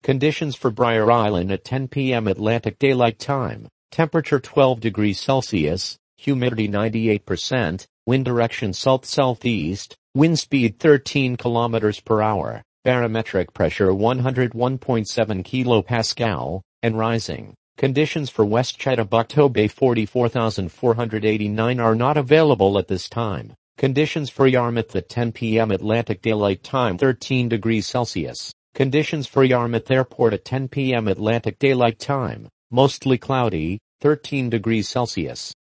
Conditions for Briar Island at 10 p.m. Atlantic Daylight Time. Temperature 12 degrees Celsius, humidity 98%, wind direction south-southeast, wind speed 13 kilometers per hour, barometric pressure 101.7 kilopascal, and rising. Conditions for West Chittagong Bay 44,489 are not available at this time. Conditions for Yarmouth at 10 p.m. Atlantic Daylight Time 13 degrees Celsius. Conditions for Yarmouth Airport at 10 p.m. Atlantic Daylight Time. Mostly cloudy, 13 degrees Celsius.